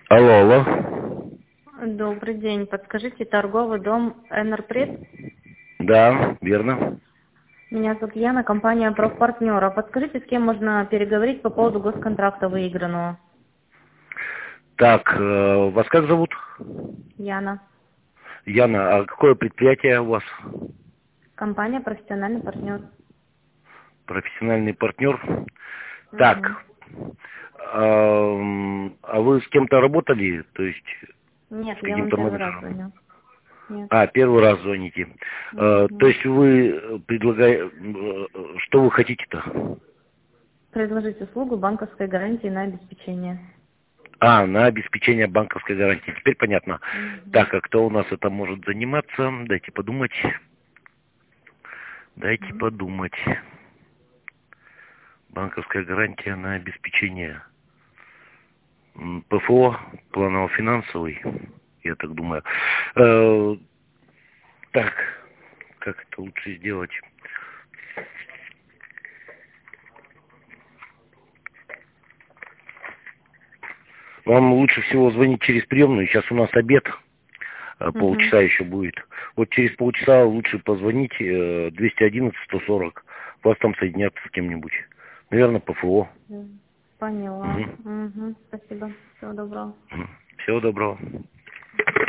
Алло, алло. Добрый день. Подскажите, торговый дом Энерпред? Да, верно. Меня зовут Яна, компания «Профпартнера». Подскажите, с кем можно переговорить по поводу госконтракта выигранного? Так, вас как зовут? Яна. Яна, а какое предприятие у вас? Компания «Профессиональный партнер». Профессиональный партнер. Угу. Так, а вы с кем-то работали? То есть Нет, с я вам каким-то первый раз менеджером? звоню. Нет. А, первый раз звоните. То Угу. есть вы предлагаете, что вы хотите-то? Предложить услугу банковской гарантии на обеспечение. А, на обеспечение банковской гарантии. Теперь понятно. Угу. Так, а кто у нас это может заниматься? Дайте подумать. Дайте подумать. Банковская гарантия на обеспечение. ПФО, планово-финансовый, я так думаю. Э, так, как это лучше сделать? Вам лучше всего звонить через приемную. Сейчас у нас обед, Угу. полчаса еще будет. Вот через полчаса лучше позвонить 211-140. Вас там соединят с кем-нибудь. Наверное, ПФО. Поняла. Угу. Угу. Спасибо. Всего доброго. Всего доброго.